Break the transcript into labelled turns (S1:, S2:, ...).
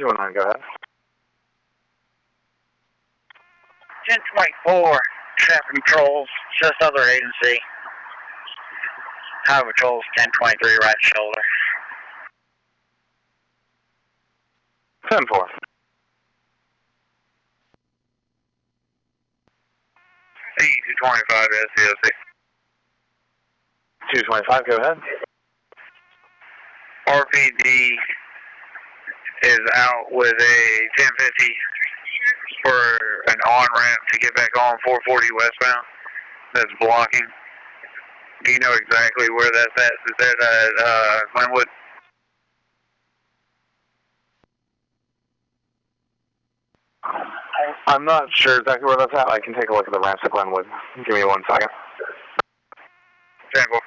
S1: 219, go ahead.
S2: 1024, traffic controls, just other agency. Highway patrols, 1023, right shoulder.
S1: 10-4.
S2: Hey, 225, SCOC.
S1: 225, go ahead.
S2: RPD is out with a 1050 for an on-ramp to get back on 440 westbound that's blocking. Do you know exactly where that's at? Is that at Glenwood?
S1: I'm not sure exactly where that's at. I can take a look at the ramps at Glenwood. Give me 1 second.
S2: 10-4.